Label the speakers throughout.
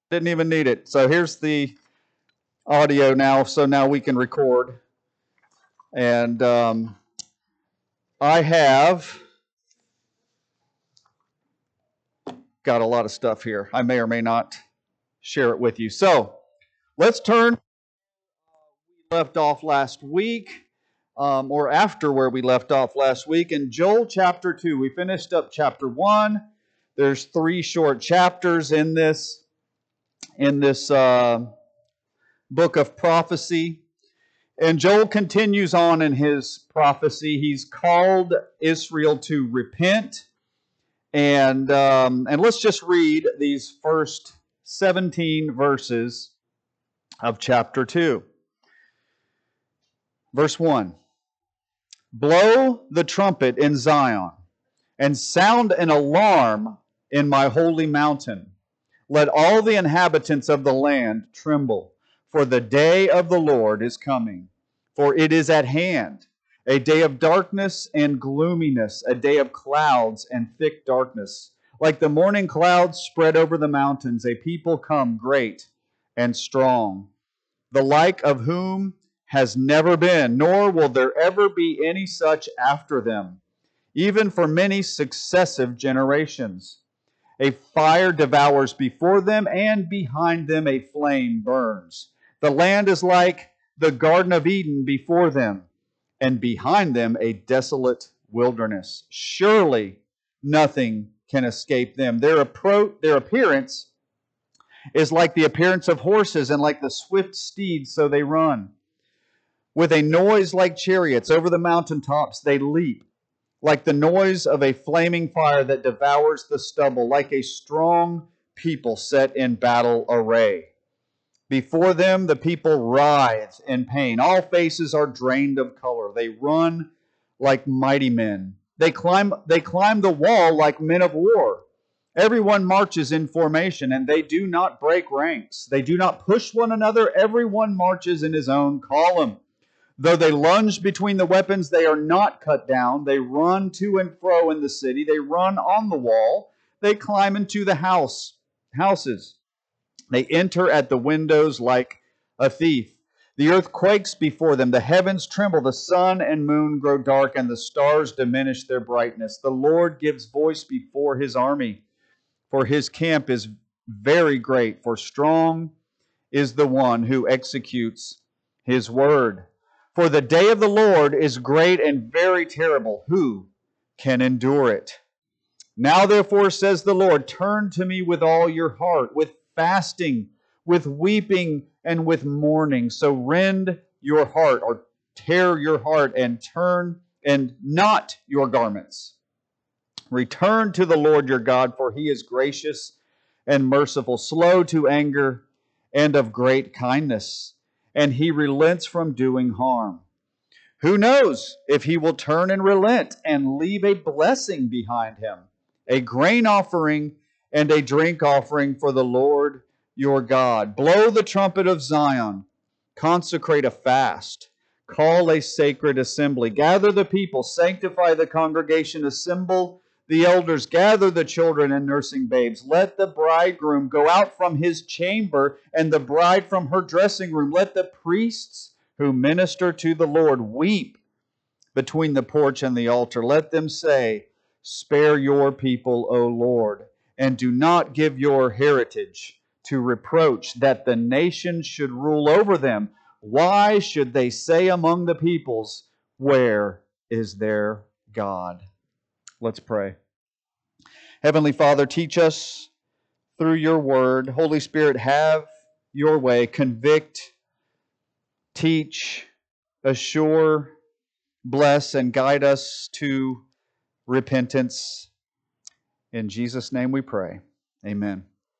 Speaker 1: Didn't even need it. So here's the audio now, so now we can record. And I have got a lot of stuff here. I may or may not share it with you. So let's turn we left off last week, or after where we left off last week, in Joel chapter 2. We finished up chapter 1. There's 3 short chapters in this book of prophecy. And Joel continues on in his prophecy. He's called Israel to repent. And let's just read these first 17 verses of chapter 2. Verse 1. Blow the trumpet in Zion, and sound an alarm in my holy mountain. Let all the inhabitants of the land tremble, for the day of the Lord is coming. For it is at hand, a day of darkness and gloominess, a day of clouds and thick darkness. Like the morning clouds spread over the mountains, a people come great and strong, the like of whom has never been, nor will there ever be any such after them, even for many successive generations. A fire devours before them, and behind them a flame burns. The land is like the Garden of Eden before them, and behind them a desolate wilderness. Surely nothing can escape them. Their appearance is like the appearance of horses, and like the swift steeds, so they run. With a noise like chariots over the mountaintops they leap, like the noise of a flaming fire that devours the stubble, like a strong people set in battle array. Before them the people writhe in pain. All faces are drained of color. They run like mighty men. They climb the wall like men of war. Everyone marches in formation, and they do not break ranks. They do not push one another. Everyone marches in his own column. Though they lunge between the weapons, they are not cut down. They run to and fro in the city. They run on the wall. They climb into the houses. They enter at the windows like a thief. The earth quakes before them. The heavens tremble. The sun and moon grow dark, and the stars diminish their brightness. The Lord gives voice before his army, for his camp is very great. For strong is the one who executes his word. For the day of the Lord is great and very terrible. Who can endure it? Now therefore, says the Lord, turn to me with all your heart, with fasting, with weeping, and with mourning. So rend your heart, or tear your heart, and turn and not your garments. Return to the Lord your God, for he is gracious and merciful, slow to anger, and of great kindness, and he relents from doing harm. Who knows if he will turn and relent and leave a blessing behind him, a grain offering and a drink offering for the Lord your God. Blow the trumpet of Zion, consecrate a fast, call a sacred assembly, gather the people, sanctify the congregation, assemble the elders, gather the children and nursing babes. Let the bridegroom go out from his chamber, and the bride from her dressing room. Let the priests who minister to the Lord weep between the porch and the altar. Let them say, spare your people, O Lord, and do not give your heritage to reproach, that the nations should rule over them. Why should they say among the peoples, where is their God? Let's pray. Heavenly Father, teach us through your word. Holy Spirit, have your way. Convict, teach, assure, bless, and guide us to repentance. In Jesus' name we pray. Amen.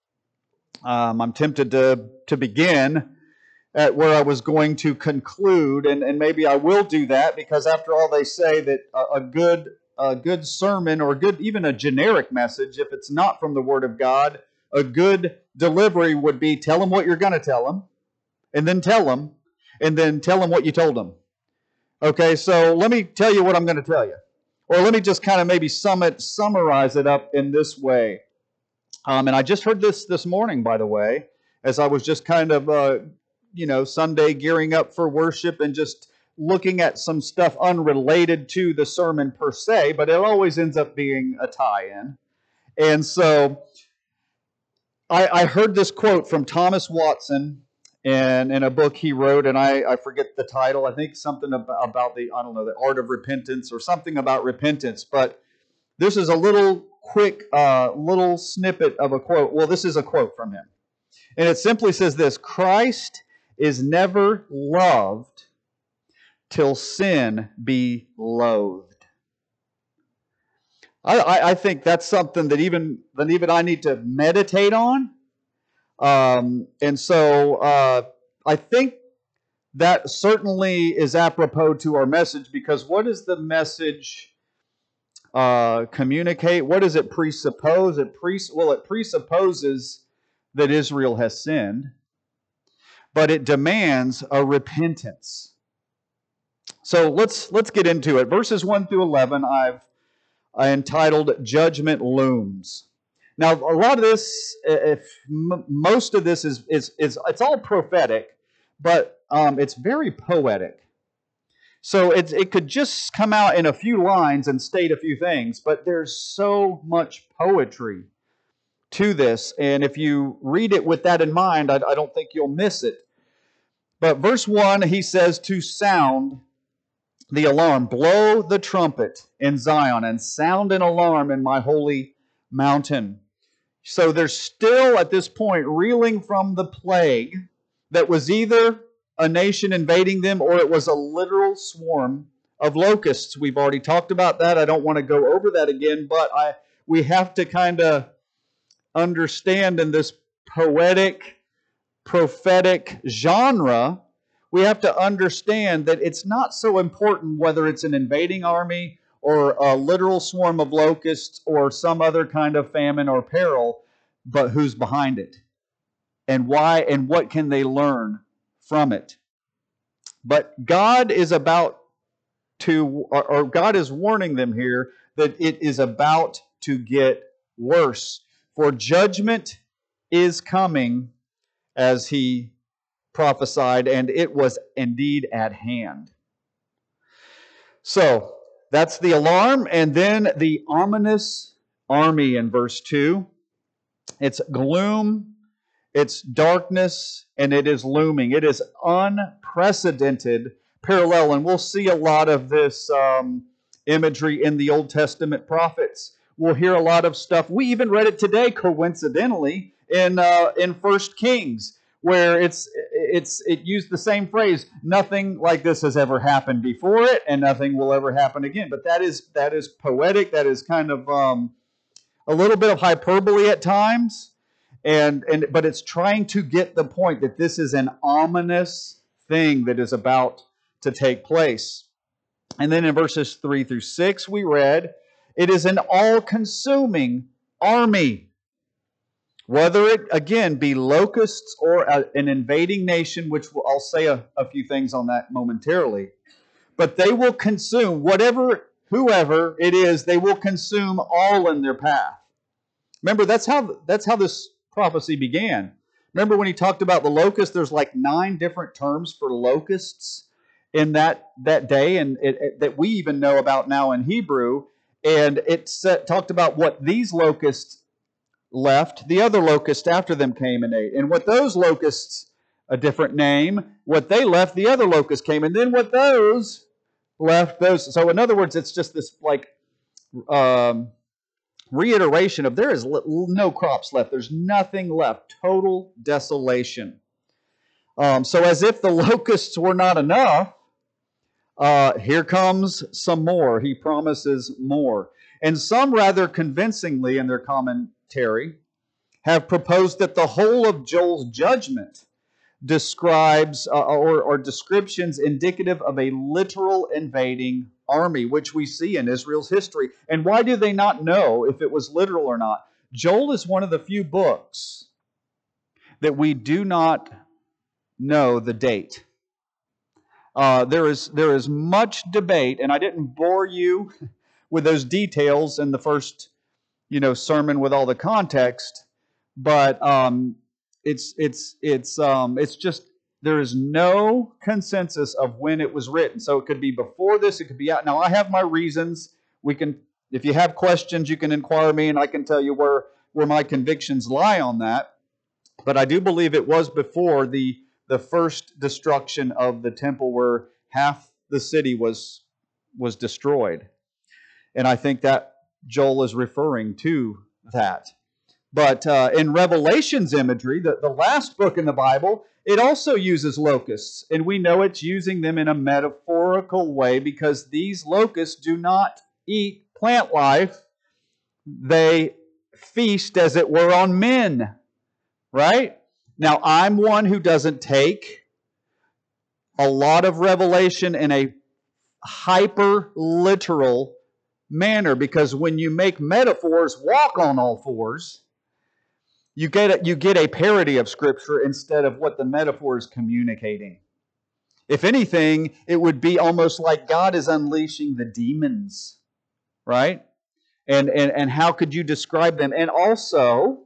Speaker 1: I'm tempted to begin at where I was going to conclude, and maybe I will do that, because after all, they say that a good sermon, or even a generic message, if it's not from the Word of God, a good delivery would be tell them what you're going to tell them, and then tell them what you told them. Okay, so let me tell you what I'm going to tell you. Or let me just kind of maybe summarize it up in this way. And I just heard this morning, by the way. as I was just kind of, Sunday gearing up for worship and just looking at some stuff unrelated to the sermon per se, but it always ends up being a tie-in. And so I heard this quote from Thomas Watson in a book he wrote, and I forget the title. I think something about the art of repentance or something about repentance. But this is a little quick little snippet of a quote. Well, this is a quote from him. And it simply says this: Christ is never loved till sin be loathed. I think that's something that even I need to meditate on. And so I think that certainly is apropos to our message, because what does the message communicate? What does it presuppose? It presupposes that Israel has sinned, but it demands a repentance. So let's get into it. Verses 1 through 11, I entitled "Judgment Looms." Now, a lot of this, most of this is it's all prophetic, but it's very poetic. So it could just come out in a few lines and state a few things, but there's so much poetry to this, and if you read it with that in mind, I don't think you'll miss it. But verse 1, he says to sound the alarm, blow the trumpet in Zion, and sound an alarm in my holy mountain. So they're still at this point reeling from the plague that was either a nation invading them or it was a literal swarm of locusts. We've already talked about that. I don't want to go over that again, but we have to kind of understand in this poetic, prophetic genre, we have to understand that it's not so important whether it's an invading army or a literal swarm of locusts or some other kind of famine or peril, but who's behind it and why and what can they learn from it. But God is about to, or God is warning them here that it is about to get worse. For judgment is coming, as he prophesied, and it was indeed at hand. So, that's the alarm, and then the ominous army in verse 2. It's gloom, it's darkness, and it is looming. It is unprecedented parallel, and we'll see a lot of this imagery in the Old Testament prophets. We'll hear a lot of stuff. We even read it today, coincidentally, in 1 Kings, where it used the same phrase. Nothing like this has ever happened before it, and nothing will ever happen again. But that is poetic. That is kind of a little bit of hyperbole at times, but it's trying to get the point that this is an ominous thing that is about to take place. And then in verses 3 through 6, we read, it is an all-consuming army. Whether it, again, be locusts or an invading nation, which I'll say a few things on that momentarily. But they will consume whoever it is, they will consume all in their path. Remember, that's how this prophecy began. Remember when he talked about the locusts, there's like 9 different terms for locusts in that day, and that we even know about now in Hebrew. And it talked about what these locusts left. The other locusts after them came and ate. And what those locusts, a different name, what they left, the other locusts came. And then what those left, those. So in other words, it's just this like reiteration of there is no crops left. There's nothing left. Total desolation. So as if the locusts were not enough, here comes some more. He promises more. And some rather convincingly in their commentary have proposed that the whole of Joel's judgment describes or descriptions indicative of a literal invading army, which we see in Israel's history. And why do they not know if it was literal or not? Joel is one of the few books that we do not know the date. There is much debate, and I didn't bore you with those details in the first, sermon with all the context, but it's just there is no consensus of when it was written. So it could be before this, it could be out. Now I have my reasons. We can, if you have questions, you can inquire me, and I can tell you where my convictions lie on that. But I do believe it was before the first destruction of the temple, where half the city was destroyed. And I think that Joel is referring to that. But in Revelation's imagery, the last book in the Bible, it also uses locusts. And we know it's using them in a metaphorical way, because these locusts do not eat plant life. They feast, as it were, on men. Right? Now, I'm one who doesn't take a lot of Revelation in a hyper-literal manner, because when you make metaphors walk on all fours, you get a parody of Scripture instead of what the metaphor is communicating. If anything, it would be almost like God is unleashing the demons, right? And how could you describe them? And also,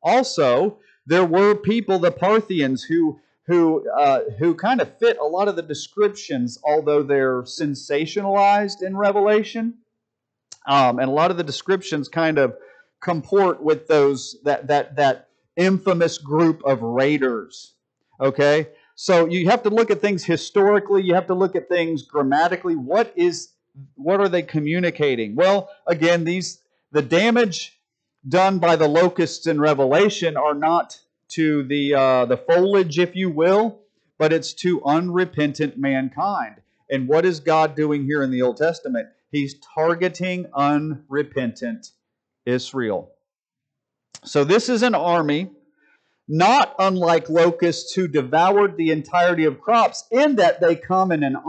Speaker 1: there were people, the Parthians, who kind of fit a lot of the descriptions, although they're sensationalized in Revelation. And a lot of the descriptions kind of comport with that infamous group of raiders. Okay? So you have to look at things historically, you have to look at things grammatically. What are they communicating? Well, again, the damage done by the locusts in Revelation are not to the foliage, if you will, but it's to unrepentant mankind. And what is God doing here in the Old Testament? He's targeting unrepentant Israel. So this is an army not unlike locusts who devoured the entirety of crops, in that they come in an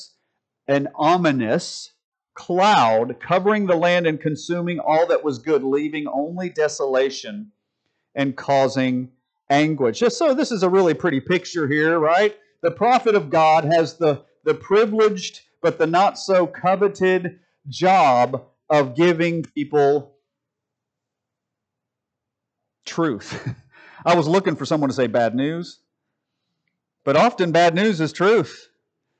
Speaker 1: ominous cloud, covering the land and consuming all that was good, leaving only desolation and causing anguish. So this is a really pretty picture here, right? The prophet of God has the privileged but the not so coveted job of giving people truth. I was looking for someone to say bad news, but often bad news is truth.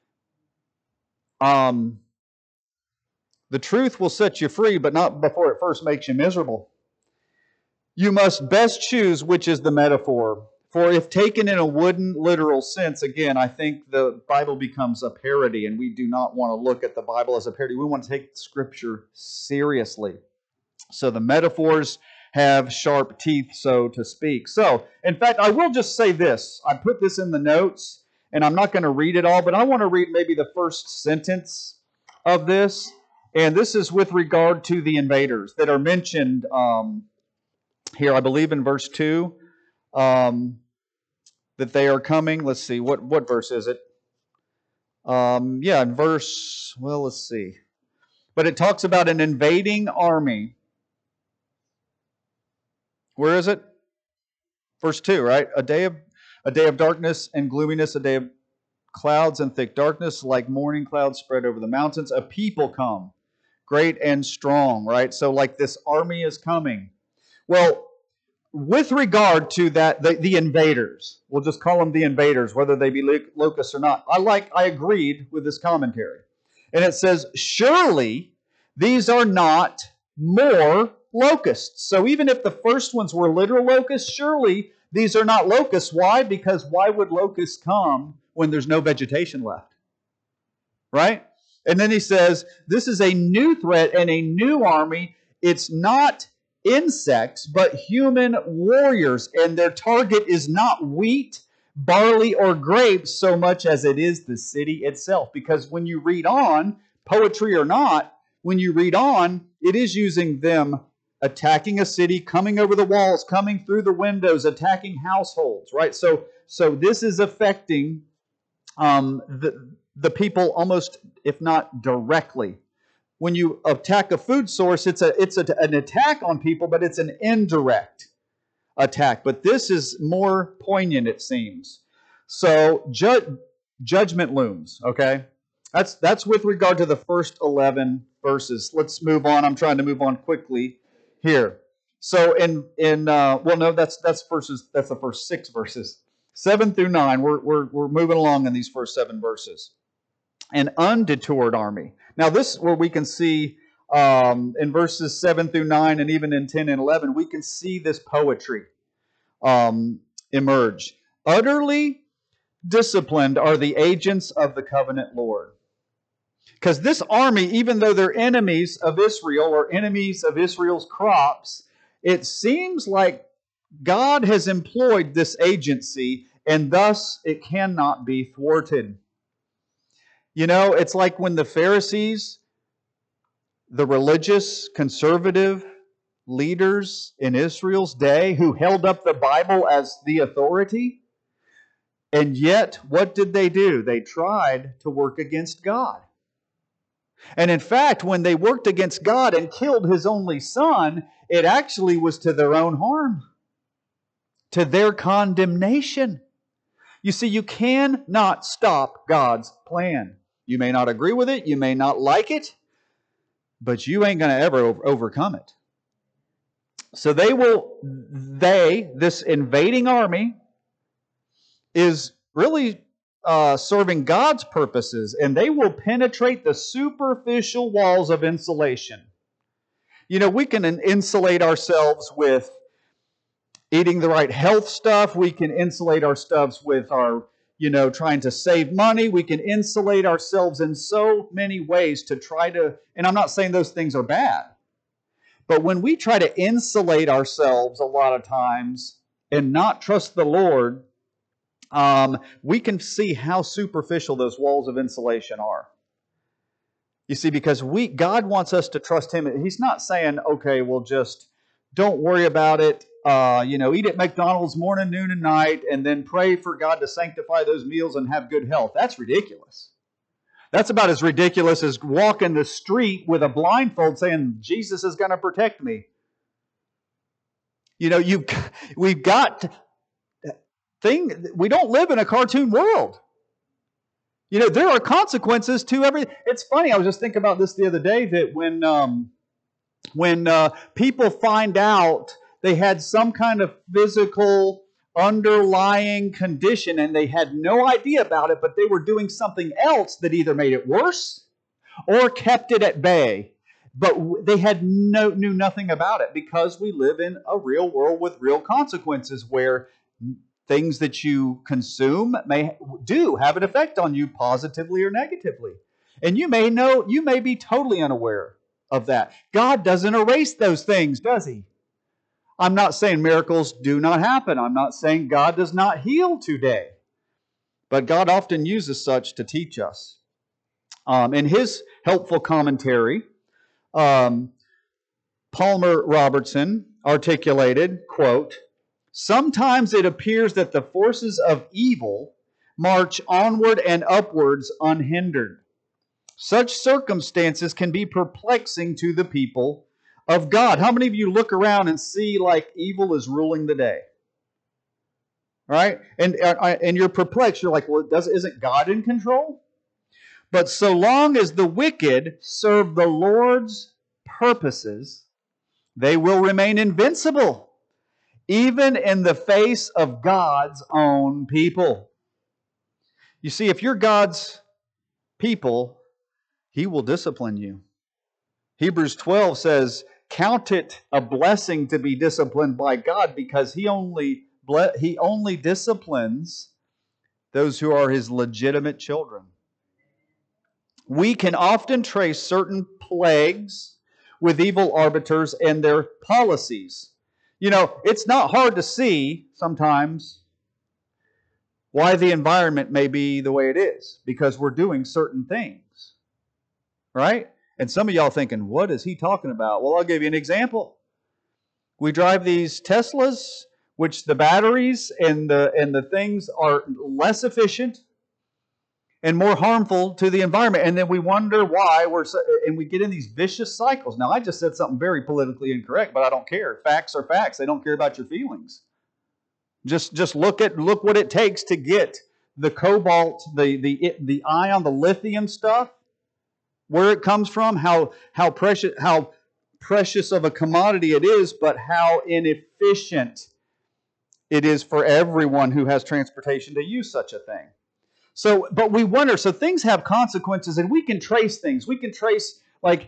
Speaker 1: The truth will set you free, but not before it first makes you miserable. You must best choose which is the metaphor. For if taken in a wooden, literal sense, again, I think the Bible becomes a parody, and we do not want to look at the Bible as a parody. We want to take Scripture seriously. So the metaphors have sharp teeth, so to speak. So, in fact, I will just say this. I put this in the notes, and I'm not going to read it all, but I want to read maybe the first sentence of this. And this is with regard to the invaders that are mentioned here, I believe in verse 2, that they are coming. Let's see, what verse is it? In verse, let's see. But it talks about an invading army. Where is it? Verse 2, right? A day of darkness and gloominess, a day of clouds and thick darkness, like morning clouds spread over the mountains. A people come, great and strong, right? So like this army is coming. Well, with regard to that, the invaders, we'll just call them the invaders, whether they be locusts or not. I agreed with this commentary. And it says, surely these are not more locusts. So even if the first ones were literal locusts, surely these are not locusts. Why? Because why would locusts come when there's no vegetation left? Right? And then he says, this is a new threat and a new army. It's not insects, but human warriors. And their target is not wheat, barley, or grapes so much as it is the city itself. Because when you read on, poetry or not, when you read on, it is using them attacking a city, coming over the walls, coming through the windows, attacking households, right? So this is affecting the people almost, if not directly. When you attack a food source, it's an attack on people, but it's an indirect attack. But this is more poignant, it seems. So judgment looms, okay? That's with regard to the first 11 verses. Let's move on. I'm trying to move on quickly here. So well, no, that's the first 6 verses, 7 through 9. We're moving along in these first 7 verses. An undetoured army. Now, this is where we can see in verses 7 through 9, and even in 10 and 11, we can see this poetry emerge. Utterly disciplined are the agents of the covenant Lord. Because this army, even though they're enemies of Israel or enemies of Israel's crops, it seems like God has employed this agency, and thus it cannot be thwarted. You know, it's like when the Pharisees, the religious, conservative leaders in Israel's day who held up the Bible as the authority, and yet what did they do? They tried to work against God. And in fact, when they worked against God and killed His only Son, it actually was to their own harm, to their condemnation. You see, you cannot stop God's plan. You may not agree with it, you may not like it, but you ain't going to ever overcome it. So this invading army, is really serving God's purposes, and they will penetrate the superficial walls of insulation. You know, we can insulate ourselves with eating the right health stuff. We can insulate ourselves with our, trying to save money. We can insulate ourselves in so many ways to try to, and I'm not saying those things are bad, but when we try to insulate ourselves a lot of times and not trust the Lord, we can see how superficial those walls of insulation are. You see, because God wants us to trust Him. He's not saying, okay, well, just don't worry about it. Eat at McDonald's morning, noon, and night, and then pray for God to sanctify those meals and have good health. That's ridiculous. That's about as ridiculous as walking the street with a blindfold saying, Jesus is going to protect me. We don't live in a cartoon world. There are consequences to everything. It's funny, I was just thinking about this the other day, that when people find out they had some kind of physical underlying condition and they had no idea about it, but they were doing something else that either made it worse or kept it at bay. But they knew nothing about it, because we live in a real world with real consequences where things that you consume do have an effect on you positively or negatively. And you may be totally unaware of that. God doesn't erase those things, does He? I'm not saying miracles do not happen. I'm not saying God does not heal today. But God often uses such to teach us. In his helpful commentary, Palmer Robertson articulated, quote, "Sometimes it appears that the forces of evil march onward and upwards unhindered. Such circumstances can be perplexing to the people of God." How many of you look around and see like evil is ruling the day? Right? And you're perplexed. You're like, well, isn't God in control? But so long as the wicked serve the Lord's purposes, they will remain invincible, even in the face of God's own people. You see, if you're God's people, He will discipline you. Hebrews 12 says, "Count it a blessing to be disciplined by God, because He only disciplines those who are His legitimate children." We can often trace certain plagues with evil arbiters and their policies. It's not hard to see sometimes why the environment may be the way it is, because we're doing certain things. Right? And some of y'all thinking, what is he talking about? Well, I'll give you an example. We drive these Teslas, which the batteries and the things are less efficient and more harmful to the environment. And then we wonder why and we get in these vicious cycles. Now, I just said something very politically incorrect, but I don't care. Facts are facts. They don't care about your feelings. Just look what it takes to get the cobalt, the ion, the lithium stuff, where it comes from, how precious, how precious of a commodity it is, but how inefficient it is for everyone who has transportation to use such a thing. So, but we wonder, so things have consequences, and we can trace things. We can trace,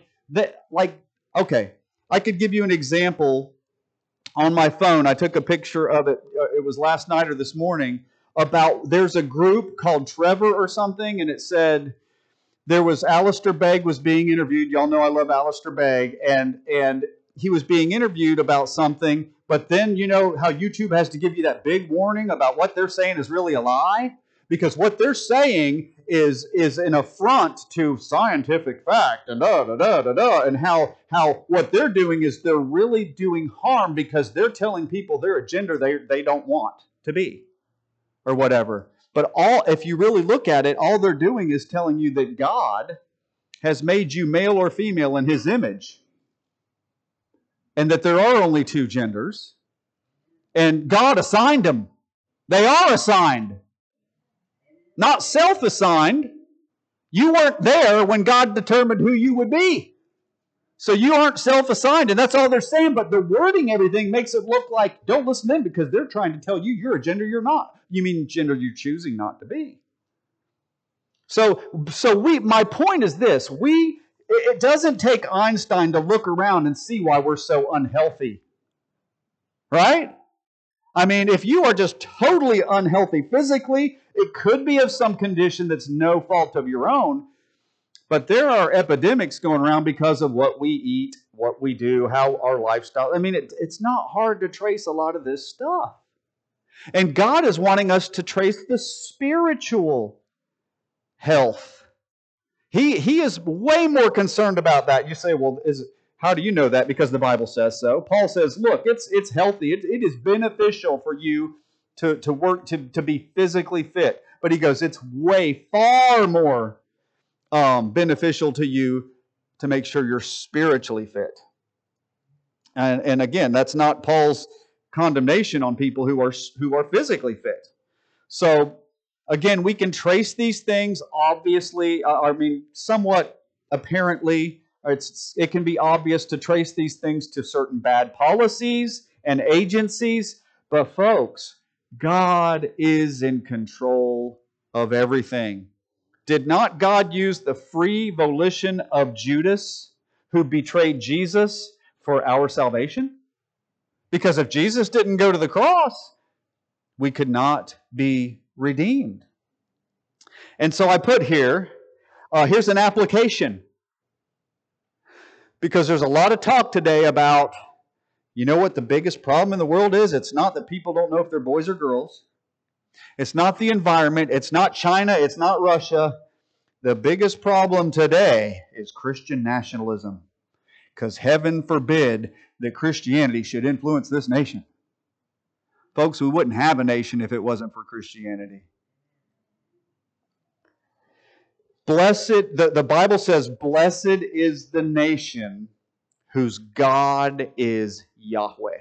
Speaker 1: okay, I could give you an example on my phone. I took a picture of it, it was last night or this morning, about there's a group called Trevor or something, and it said, there was Alistair Begg was being interviewed. Y'all know I love Alistair Begg, and he was being interviewed about something, but then you know how YouTube has to give you that big warning about what they're saying is really a lie? Because what they're saying is an affront to scientific fact and and how what they're doing is they're really doing harm because they're telling people they're a gender they don't want to be or whatever. But if you really look at it, all they're doing is telling you that God has made you male or female in His image, and that there are only two genders, and God assigned them. They are assigned, not self-assigned. You weren't there when God determined who you would be. So you aren't self-assigned, and that's all they're saying. But the wording, everything makes it look like, don't listen to them because they're trying to tell you you're a gender you're not. You mean gender you're choosing not to be. So my point is this. It doesn't take Einstein to look around and see why we're so unhealthy. Right? I mean, if you are just totally unhealthy physically, it could be of some condition that's no fault of your own. But there are epidemics going around because of what we eat, what we do, how our lifestyle. I mean, it's not hard to trace a lot of this stuff. And God is wanting us to trace the spiritual health. He is way more concerned about that. You say, well, how do you know that? Because the Bible says so. Paul says, look, it's healthy. It is beneficial for you to work, to be physically fit. But he goes, it's way far more beneficial to you to make sure you're spiritually fit. And again, that's not Paul's condemnation on people who are physically fit. So again, we can trace these things obviously, somewhat apparently. It can be obvious to trace these things to certain bad policies and agencies. But folks, God is in control of everything. Did not God use the free volition of Judas, who betrayed Jesus, for our salvation? Because if Jesus didn't go to the cross, we could not be redeemed. And so I put here's an application. Because there's a lot of talk today about, you know what the biggest problem in the world is? It's not that people don't know if they're boys or girls. It's not the environment. It's not China. It's not Russia. The biggest problem today is Christian nationalism. Because heaven forbid that Christianity should influence this nation. Folks, we wouldn't have a nation if it wasn't for Christianity. Blessed, the Bible says, blessed is the nation whose God is Yahweh.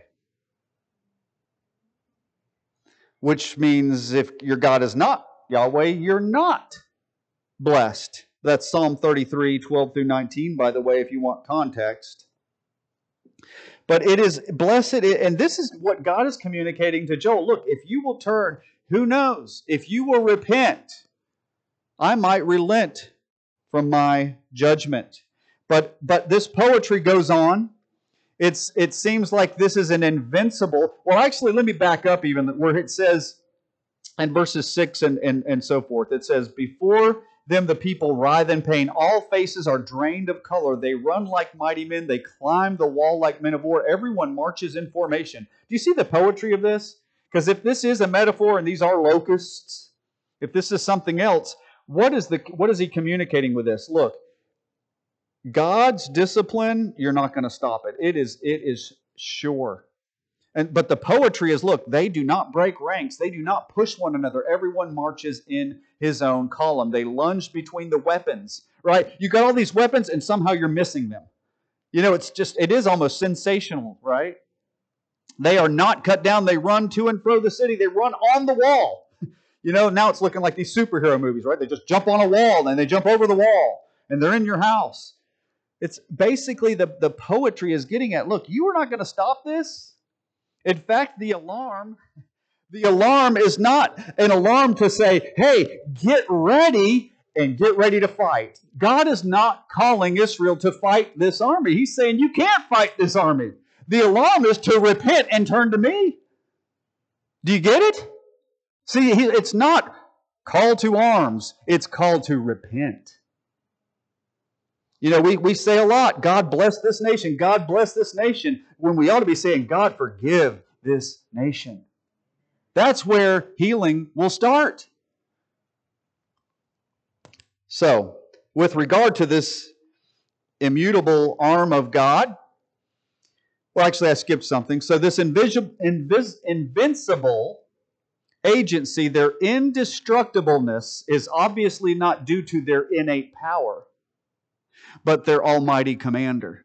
Speaker 1: Which means if your God is not Yahweh, you're not blessed. That's Psalm 33, 12 through 19, by the way, if you want context. But it is blessed, and this is what God is communicating to Joel. Look, if you will turn, who knows? If you will repent, I might relent from my judgment. But this poetry goes on. It seems like this is an invincible... Well, actually, let me back up even where it says in verses 6 and so forth. It says, before them the people writhe in pain. All faces are drained of color. They run like mighty men. They climb the wall like men of war. Everyone marches in formation. Do you see the poetry of this? Because if this is a metaphor and these are locusts, if this is something else, what is he communicating with this? Look, God's discipline, you're not going to stop it. It is sure. But the poetry is, look, they do not break ranks. They do not push one another. Everyone marches in his own column. They lunge between the weapons, right? You got all these weapons and somehow you're missing them. You know, it is almost sensational, right? They are not cut down. They run to and fro the city. They run on the wall. You know, now it's looking like these superhero movies, right? They just jump on a wall and they jump over the wall and they're in your house. It's basically the poetry is getting at, look, you are not going to stop this. In fact, the alarm is not an alarm to say, hey, get ready and get ready to fight. God is not calling Israel to fight this army. He's saying, you can't fight this army. The alarm is to repent and turn to me. Do you get it? See, it's not call to arms. It's call to repent. You know, we say a lot, God bless this nation, God bless this nation, when we ought to be saying, God forgive this nation. That's where healing will start. So, with regard to this immutable arm of God, well, actually, I skipped something. So, this invincible agency, their indestructibleness, is obviously not due to their innate power, but their almighty commander.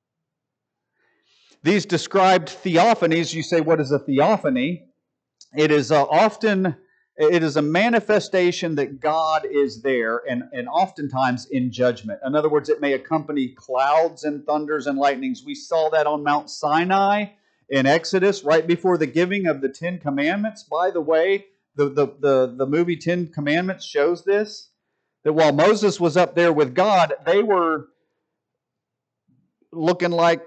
Speaker 1: These described theophanies, you say, what is a theophany? It is often a manifestation that God is there, and oftentimes in judgment. In other words, it may accompany clouds and thunders and lightnings. We saw that on Mount Sinai in Exodus, right before the giving of the Ten Commandments. By the way, the movie Ten Commandments shows this, that while Moses was up there with God, they were looking like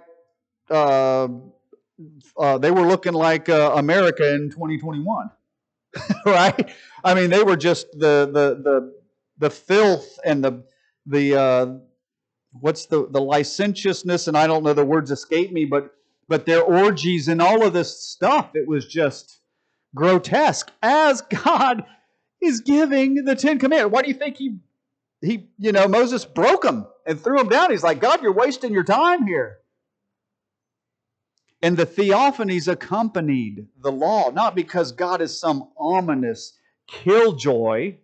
Speaker 1: America in 2021, right? I mean, they were just the filth and the what's the licentiousness, and I don't know, the words escape me, but their orgies and all of this stuff. It was just grotesque. As God is giving the Ten Commandments, why do you think he Moses broke them and threw them down? He's like, God, you're wasting your time here. And the theophanies accompanied the law, not because God is some ominous killjoy,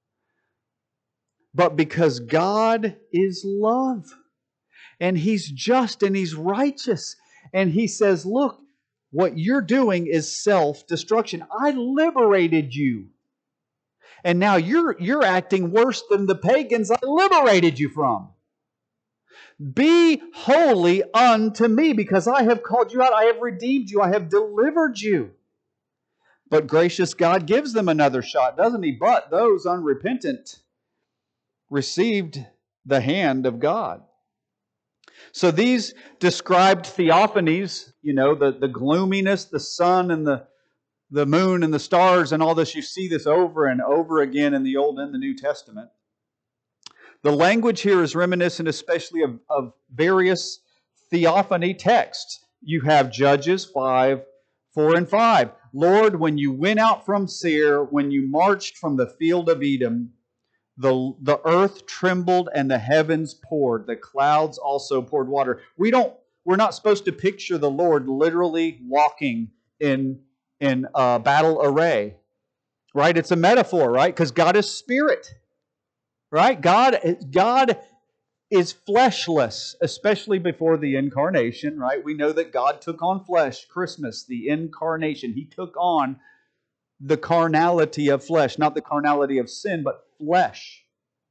Speaker 1: but because God is love. And He's just and He's righteous. And He says, look, what you're doing is self-destruction. I liberated you. And now you're acting worse than the pagans I liberated you from. Be holy unto me, because I have called you out, I have redeemed you, I have delivered you. But gracious God gives them another shot, doesn't He? But those unrepentant received the hand of God. So these described theophanies, the gloominess, the sun and the moon and the stars and all this, you see this over and over again in the Old and the New Testament. The language here is reminiscent especially of various theophany texts. You have Judges 5, 4, and 5. Lord, when you went out from Seir, when you marched from the field of Edom, the earth trembled and the heavens poured. The clouds also poured water. We're not supposed to picture the Lord literally walking in battle array, right? It's a metaphor, right? Because God is spirit. Right? God is fleshless, especially before the incarnation, right? We know that God took on flesh, Christmas, the incarnation. He took on the carnality of flesh, not the carnality of sin, but flesh.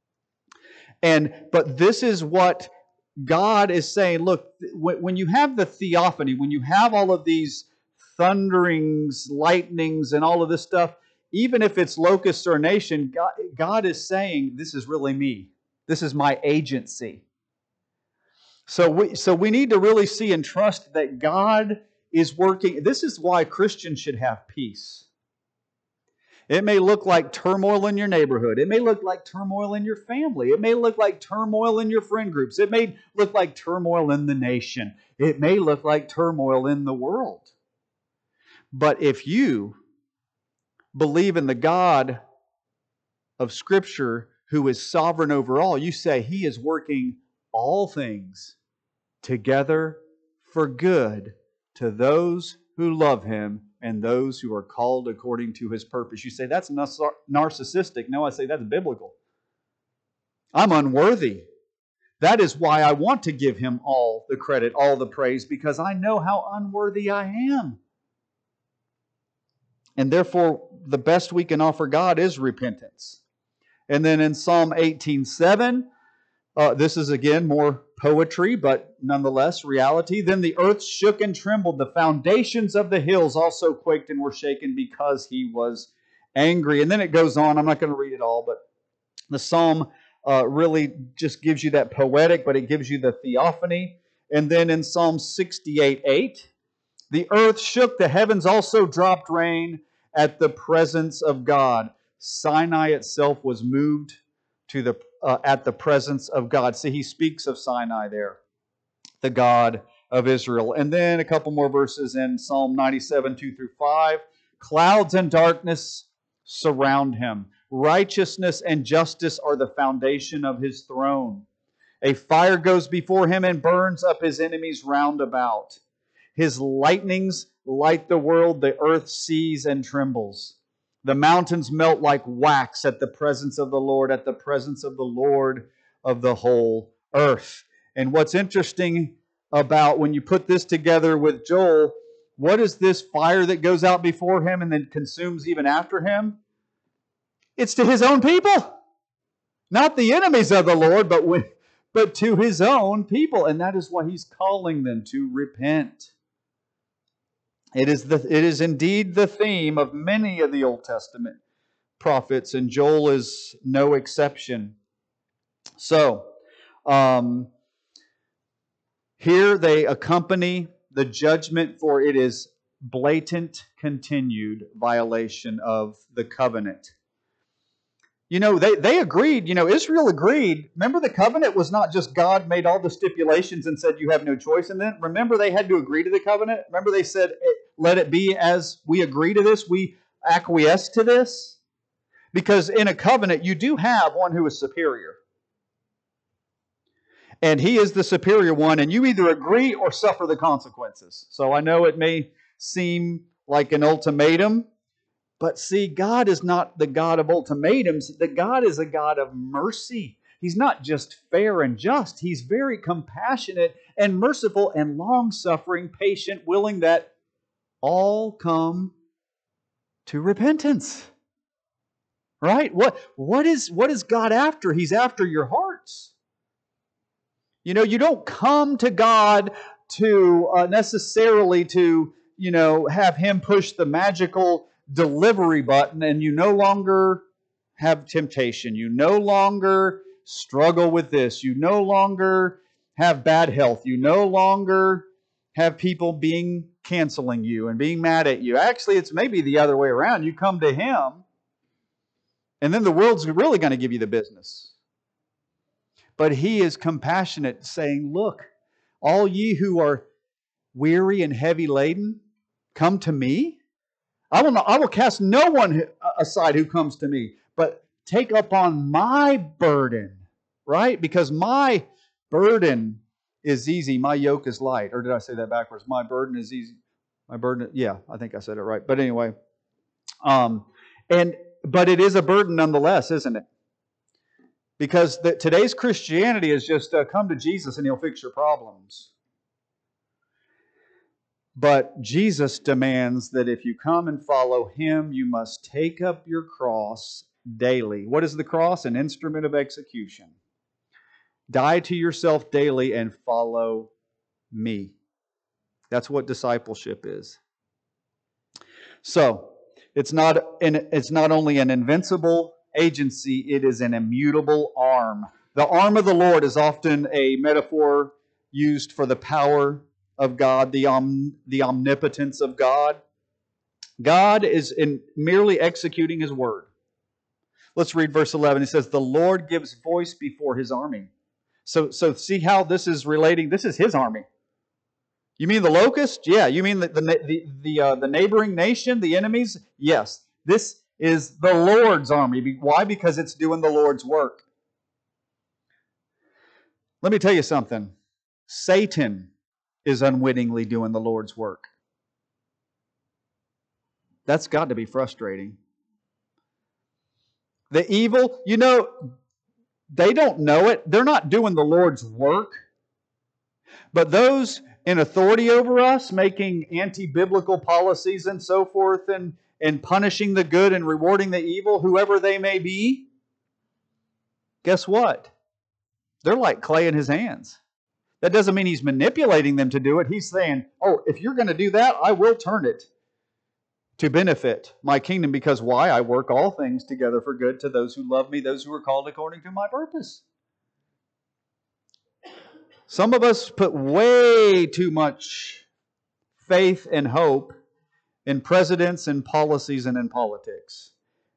Speaker 1: But this is what God is saying. Look, when you have the theophany, when you have all of these thunderings, lightnings, and all of this stuff, even if it's locusts or a nation, God is saying, this is really me. This is my agency. So we need to really see and trust that God is working. This is why Christians should have peace. It may look like turmoil in your neighborhood. It may look like turmoil in your family. It may look like turmoil in your friend groups. It may look like turmoil in the nation. It may look like turmoil in the world. But if you believe in the God of Scripture who is sovereign over all, you say He is working all things together for good to those who love Him and those who are called according to His purpose. You say, that's narcissistic. No, I say that's biblical. I'm unworthy. That is why I want to give Him all the credit, all the praise, because I know how unworthy I am. And therefore, the best we can offer God is repentance. And then in Psalm 18:7, This is again more poetry, but nonetheless reality. Then the earth shook and trembled. The foundations of the hills also quaked and were shaken because he was angry. And then it goes on. I'm not going to read it all, but the psalm really just gives you that poetic, but it gives you the theophany. And then in Psalm 68:8, the earth shook, the heavens also dropped rain at the presence of God. Sinai itself was moved to at the presence of God. See, he speaks of Sinai there, the God of Israel. And then a couple more verses in Psalm 97:2-5. Clouds and darkness surround him. Righteousness and justice are the foundation of his throne. A fire goes before him and burns up his enemies round about. His lightnings light the world, the earth sees and trembles. The mountains melt like wax at the presence of the Lord, at the presence of the Lord of the whole earth. And what's interesting about when you put this together with Joel, what is this fire that goes out before him and then consumes even after him? It's to his own people. Not the enemies of the Lord, but to his own people. And that is why he's calling them to repent. It is indeed the theme of many of the Old Testament prophets, and Joel is no exception. So, here they accompany the judgment, for it is blatant, continued violation of the covenant. You know, they agreed, Israel agreed. Remember, the covenant was not just God made all the stipulations and said you have no choice. And then, remember, they had to agree to the covenant. Remember, they said, let it be as we agree to this, we acquiesce to this. Because in a covenant, you do have one who is superior. And he is the superior one, and you either agree or suffer the consequences. So I know it may seem like an ultimatum, but see, God is not the God of ultimatums. The God is a God of mercy. He's not just fair and just. He's very compassionate and merciful and long-suffering, patient, willing that all come to repentance. Right? What is God after? He's after your hearts. You don't come to God to necessarily to, have Him push the magical delivery button and you no longer have temptation. You no longer struggle with this. You no longer have bad health. You no longer have people canceling you and being mad at you. Actually, it's maybe the other way around. You come to Him, and then the world's really going to give you the business. But He is compassionate, saying, look, all ye who are weary and heavy laden, come to me. I will cast no one aside who comes to me, but take upon my burden, right? Because my burden is easy, my yoke is light. Or did I say that backwards? My burden is easy. Yeah, I think I said it right. But anyway, but it is a burden nonetheless, isn't it? Because today's Christianity is just come to Jesus and He'll fix your problems. But Jesus demands that if you come and follow Him, you must take up your cross daily. What is the cross? An instrument of execution. Die to yourself daily and follow me. That's what discipleship is. So, it's not only an invincible agency, it is an immutable arm. The arm of the Lord is often a metaphor used for the power of God, the omnipotence of God. God is merely executing His word. Let's read verse 11. It says, the Lord gives voice before His army. So see how this is relating? This is His army. You mean the locust? Yeah. You mean the neighboring nation, the enemies? Yes. This is the Lord's army. Why? Because it's doing the Lord's work. Let me tell you something. Satan is unwittingly doing the Lord's work. That's got to be frustrating. The evil, they don't know it. They're not doing the Lord's work. But those in authority over us, making anti-biblical policies and so forth, and punishing the good and rewarding the evil, whoever they may be, guess what? They're like clay in his hands. That doesn't mean he's manipulating them to do it. He's saying, oh, if you're going to do that, I will turn it to benefit my kingdom. Because why? I work all things together for good to those who love me, those who are called according to my purpose. Some of us put way too much faith and hope in presidents and policies and in politics.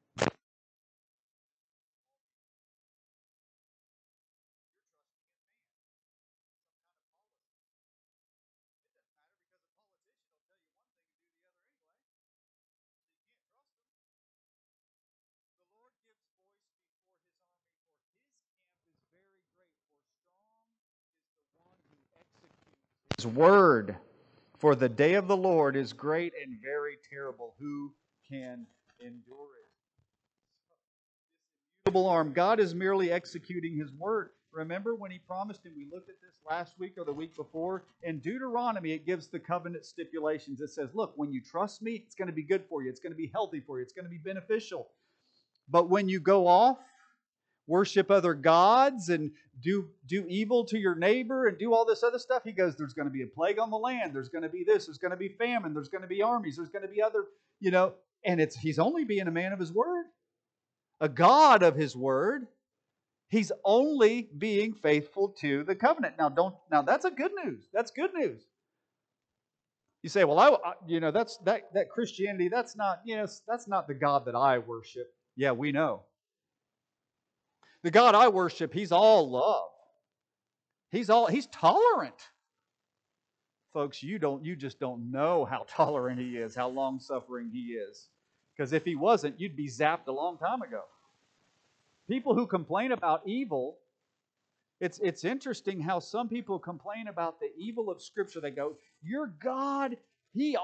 Speaker 1: His word, for the day of the Lord is great and very terrible. Who can endure it? Immutable arm. God is merely executing His word. Remember when He promised, and we looked at this last week or the week before? In Deuteronomy, it gives the covenant stipulations. It says, look, when you trust me, it's going to be good for you. It's going to be healthy for you. It's going to be beneficial. But when you go off, worship other gods and do evil to your neighbor and do all this other stuff, He goes, there's going to be a plague on the land. There's going to be this. There's going to be famine. There's going to be armies. There's going to be other, and He's only being a man of His word, a God of His word. He's only being faithful to the covenant. Now that's a good news. That's good news. You say, well, that Christianity, that's not the God that I worship. Yeah, we know. The God I worship, He's all love. He's tolerant. Folks, you just don't know how tolerant He is, how long-suffering He is. Because if He wasn't, you'd be zapped a long time ago. People who complain about evil, it's interesting how some people complain about the evil of Scripture. They go, your God, He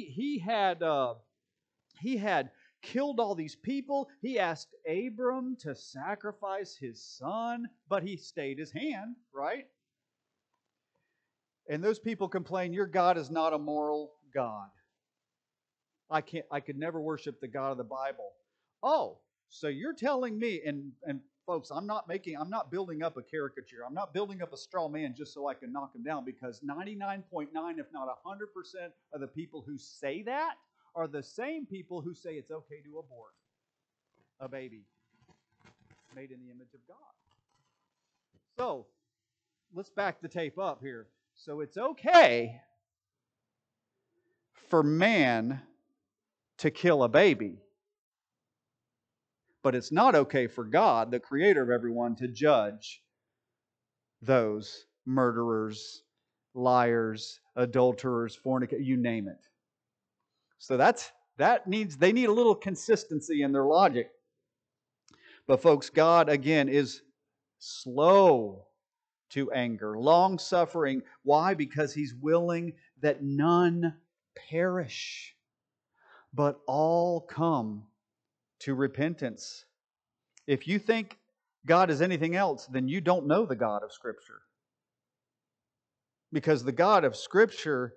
Speaker 1: had killed all these people. He asked Abram to sacrifice his son, but He stayed His hand, right? And those people complain, your God is not a moral God. I could never worship the God of the Bible. Oh, so you're telling me, and folks, I'm not building up a caricature. I'm not building up a straw man just so I can knock him down, because 99.9, if not 100% of the people who say that are the same people who say it's okay to abort a baby made in the image of God. So, let's back the tape up here. So it's okay for man to kill a baby, but it's not okay for God, the creator of everyone, to judge those murderers, liars, adulterers, fornicators, you name it. So they need a little consistency in their logic. But folks, God again is slow to anger, long-suffering. Why? Because He's willing that none perish, but all come to repentance. If you think God is anything else, then you don't know the God of Scripture. Because the God of Scripture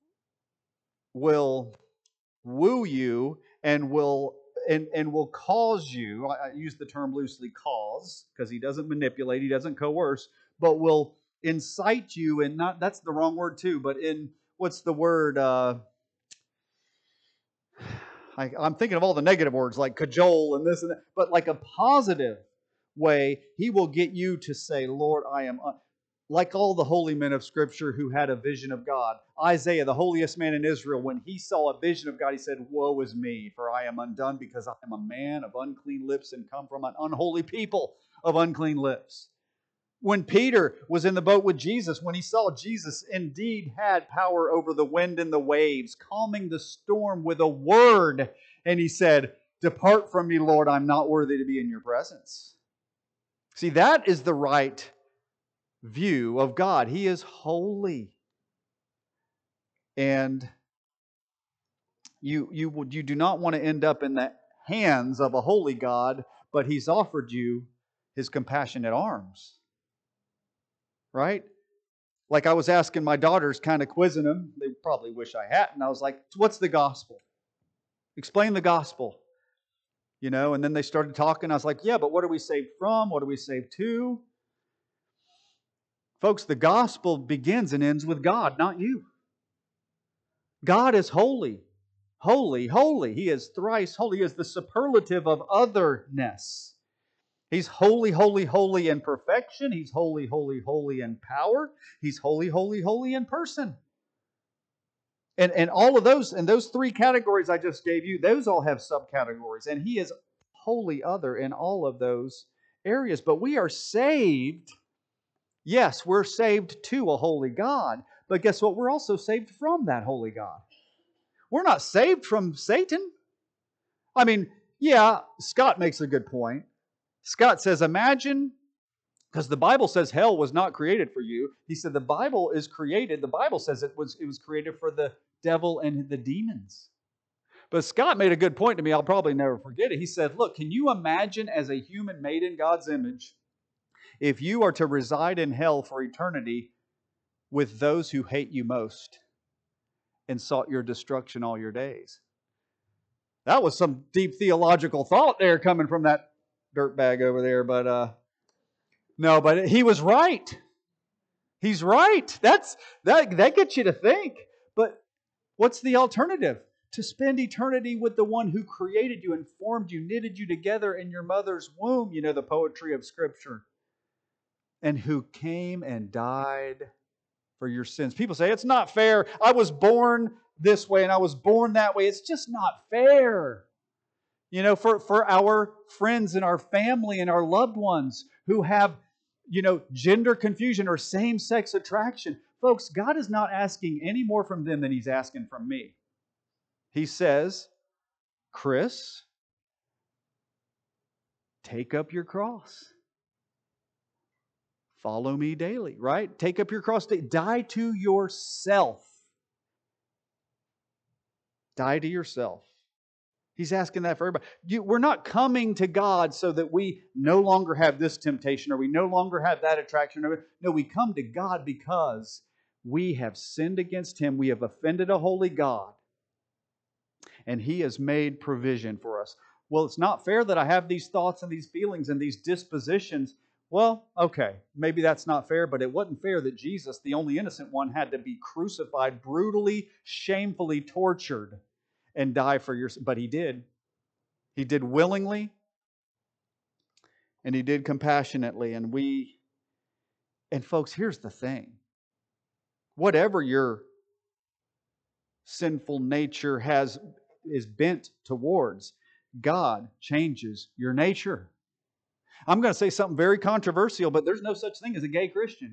Speaker 1: will woo you and will cause you, I use the term loosely, cause, because He doesn't manipulate, He doesn't coerce, but will incite you, and not, that's the wrong word too, but in, what's the word, I'm thinking of all the negative words like cajole and this and that, but like a positive way, He will get you to say, Lord, I am, like all the holy men of Scripture who had a vision of God. Isaiah, the holiest man in Israel, when he saw a vision of God, he said, woe is me, for I am undone, because I am a man of unclean lips and come from an unholy people of unclean lips. When Peter was in the boat with Jesus, when he saw Jesus indeed had power over the wind and the waves, calming the storm with a word, and he said, depart from me, Lord, I'm not worthy to be in your presence. See, that is the right view of God. He is holy. And you do not want to end up in the hands of a holy God, but He's offered you His compassionate arms. Right? Like I was asking my daughters, kind of quizzing them. They probably wish I hadn't. I was like, what's the gospel? Explain the gospel. And then they started talking. I was like, yeah, but what are we saved from? What are we saved to? Folks, the gospel begins and ends with God, not you. God is holy. Holy, holy. He is thrice holy. He is the superlative of otherness. He's holy, holy, holy in perfection. He's holy, holy, holy in power. He's holy, holy, holy in person. And all of those, and those three categories I just gave you, those all have subcategories. And He is wholly other in all of those areas. But we are saved. Yes, we're saved to a holy God. But guess what? We're also saved from that holy God. We're not saved from Satan. I mean, yeah, Scott makes a good point. Scott says, imagine, because the Bible says hell was not created for you. He said the Bible is created. The Bible says it was created for the devil and the demons. But Scott made a good point to me. I'll probably never forget it. He said, look, can you imagine as a human made in God's image, if you are to reside in hell for eternity with those who hate you most and sought your destruction all your days? That was some deep theological thought there coming from that dirtbag over there. But no, but he was right. He's right. That gets you to think. But what's the alternative? To spend eternity with the one who created you and formed you, knitted you together in your mother's womb. You know the poetry of Scripture. And who came and died for your sins. People say, it's not fair. I was born this way and I was born that way. It's just not fair. You know, for our friends and our family and our loved ones who have, gender confusion or same-sex attraction. Folks, God is not asking any more from them than He's asking from me. He says, Chris, take up your cross. Follow me daily, right? Take up your cross. Die to yourself. Die to yourself. He's asking that for everybody. We're not coming to God so that we no longer have this temptation or we no longer have that attraction. No, we come to God because we have sinned against Him. We have offended a holy God. And He has made provision for us. Well, it's not fair that I have these thoughts and these feelings and these dispositions. Well, okay, maybe that's not fair, but it wasn't fair that Jesus, the only innocent one, had to be crucified, brutally, shamefully tortured, and die for your... But He did. He did willingly, and He did compassionately, and folks, here's the thing. Whatever your sinful nature is bent towards, God changes your nature. I'm going to say something very controversial, but there's no such thing as a gay Christian.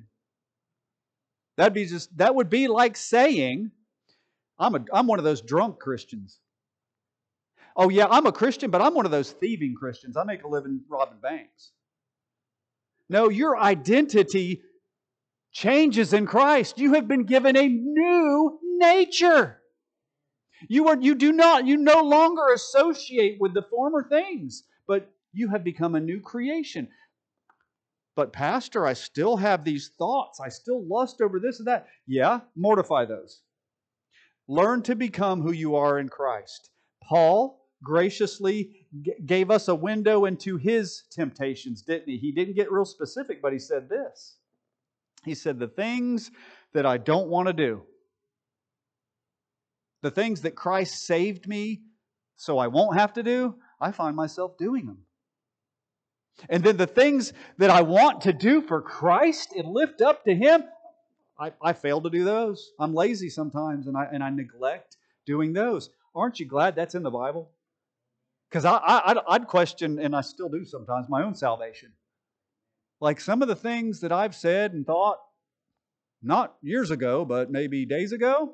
Speaker 1: That would be like saying, I'm one of those drunk Christians. Oh yeah, I'm a Christian, but I'm one of those thieving Christians. I make a living robbing banks. No, your identity changes in Christ. You have been given a new nature. You no longer associate with the former things, but you have become a new creation. But Pastor, I still have these thoughts. I still lust over this and that. Yeah, mortify those. Learn to become who you are in Christ. Paul graciously gave us a window into his temptations, didn't he? He didn't get real specific, but he said this. He said, the things that I don't want to do, the things that Christ saved me so I won't have to do, I find myself doing them. And then the things that I want to do for Christ and lift up to Him, I fail to do those. I'm lazy sometimes and I neglect doing those. Aren't you glad that's in the Bible? Because I'd question, and I still do sometimes, my own salvation. Like some of the things that I've said and thought, not years ago, but maybe days ago,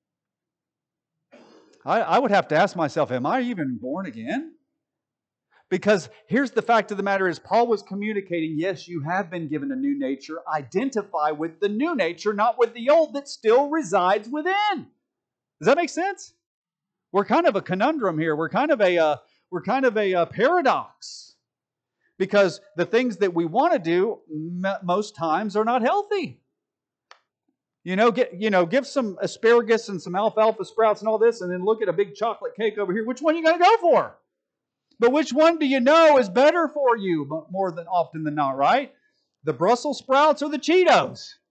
Speaker 1: I would have to ask myself, am I even born again? Because here's the fact of the matter is, Paul was communicating, yes, you have been given a new nature. Identify with the new nature, not with the old that still resides within. Does that make sense? We're kind of a conundrum here. We're kind of a paradox. Because the things that we want to do most times are not healthy. Give some asparagus and some alfalfa sprouts and all this, and then look at a big chocolate cake over here. Which one are you going to go for? But which one do you know is better for you more than often than not, right? The Brussels sprouts or the Cheetos?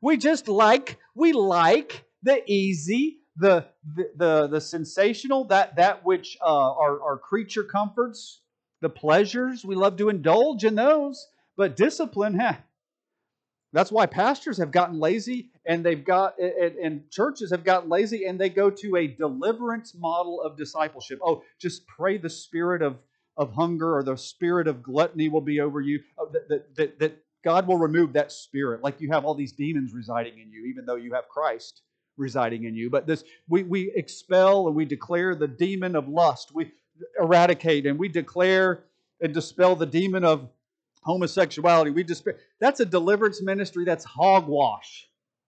Speaker 1: We like the easy, the sensational, that which are creature comforts, the pleasures. We love to indulge in those. But discipline, that's why pastors have gotten lazy, and and churches have gotten lazy, and they go to a deliverance model of discipleship. Oh, just pray the spirit of hunger or the spirit of gluttony will be over you. Oh, that God will remove that spirit. Like you have all these demons residing in you, even though you have Christ residing in you. But this we expel and we declare the demon of lust. We eradicate and we declare and dispel the demon of homosexuality. That's a deliverance ministry. That's hogwash.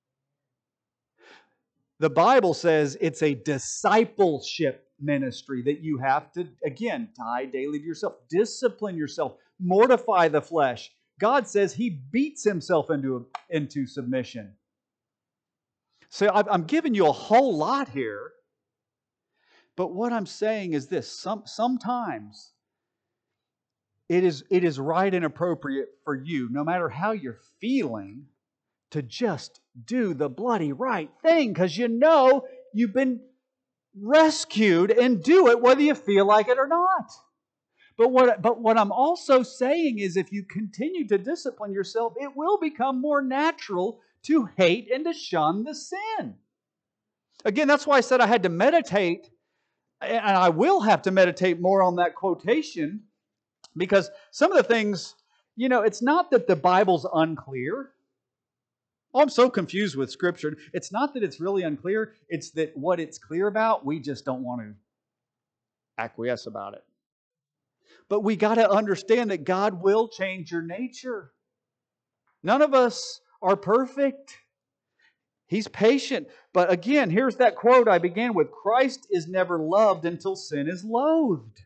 Speaker 1: The Bible says it's a discipleship ministry that you have to, again, die daily to yourself. Discipline yourself. Mortify the flesh. God says He beats Himself into submission. So I'm giving you a whole lot here. But what I'm saying is this. Sometimes it is right and appropriate for you, no matter how you're feeling, to just do the bloody right thing because you know you've been rescued, and do it whether you feel like it or not. But what I'm also saying is if you continue to discipline yourself, it will become more natural to hate and to shun the sin. Again, that's why I said I had to meditate, and I will have to meditate more on that quotation, because some of the things, it's not that the Bible's unclear. Oh, I'm so confused with Scripture. It's not that it's really unclear. It's that what it's clear about, we just don't want to acquiesce about it. But we got to understand that God will change your nature. None of us are perfect. He's patient. But again, here's that quote I began with. Christ is never loved until sin is loathed.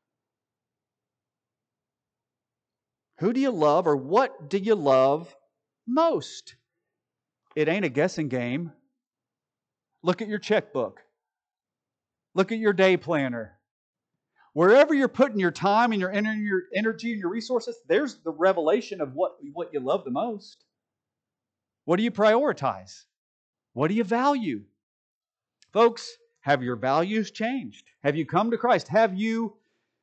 Speaker 1: Who do you love, or what do you love most? It ain't a guessing game. Look at your checkbook. Look at your day planner. Wherever you're putting your time and your energy and your resources, there's the revelation of what you love the most. What do you prioritize? What do you value? Folks, have your values changed? Have you come to Christ? Have you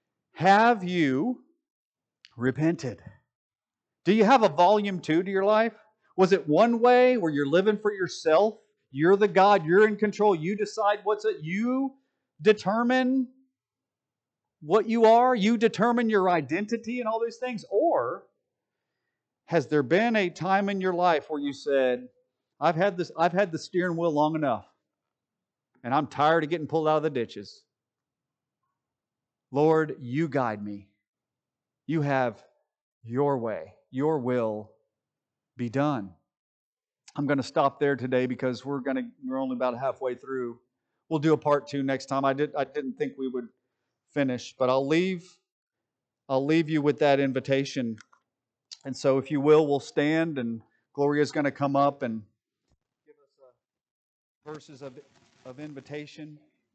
Speaker 1: repented? Do you have a volume 2 to your life? Was it one way where you're living for yourself? You're the God, you're in control, you decide you determine what you are, you determine your identity and all those things? Or has there been a time in your life where you said, I've had the steering wheel long enough, and I'm tired of getting pulled out of the ditches. Lord, you guide me. You have your way. Your will be done. I'm going to stop there today because we're only about halfway through. We'll do a part 2 next time. I didn't think we would finish, but I'll leave you with that invitation. And so if you will, we'll stand, and Gloria's going to come up and give us verses of invitation.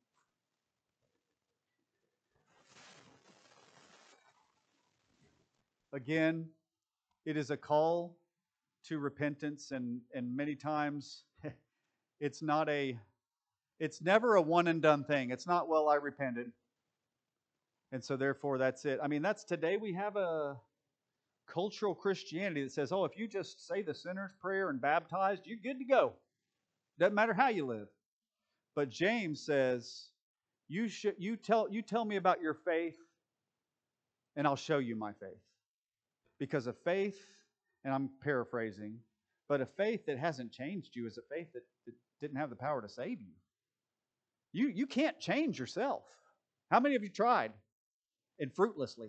Speaker 1: Again, it is a call to repentance, and many times it's never a one and done thing. It's not, well, I repented, and so therefore that's it. I mean, today we have a cultural Christianity that says, oh, if you just say the sinner's prayer and baptized, you're good to go. Doesn't matter how you live. But James says, you tell me about your faith, and I'll show you my faith. Because a faith, and I'm paraphrasing, but a faith that hasn't changed you is a faith that didn't have the power to save you. You can't change yourself. How many of you tried? And fruitlessly.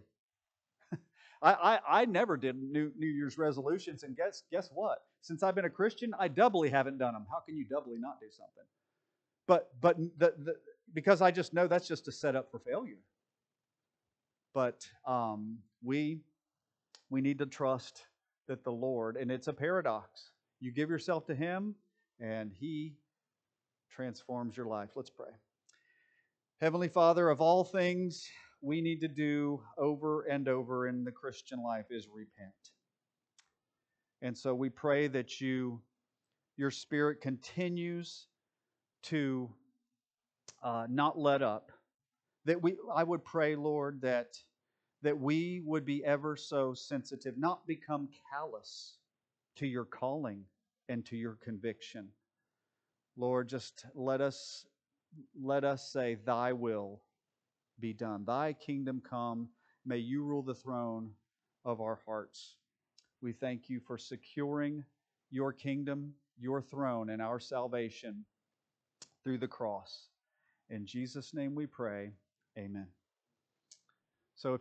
Speaker 1: I never did New Year's resolutions, and guess what? Since I've been a Christian, I doubly haven't done them. How can you doubly not do something? But because I just know that's just a setup for failure. But we need to trust that the Lord, and it's a paradox. You give yourself to Him, and He transforms your life. Let's pray. Heavenly Father, of all things we need to do over and over in the Christian life is repent. And so we pray that you your Spirit continues to not let up. I would pray, Lord, that we would be ever so sensitive, not become callous to your calling and to your conviction. Lord, just let us say, Thy will be done. Thy kingdom come. May you rule the throne of our hearts. We thank you for securing your kingdom, your throne, and our salvation through the cross. In Jesus' name we pray. Amen.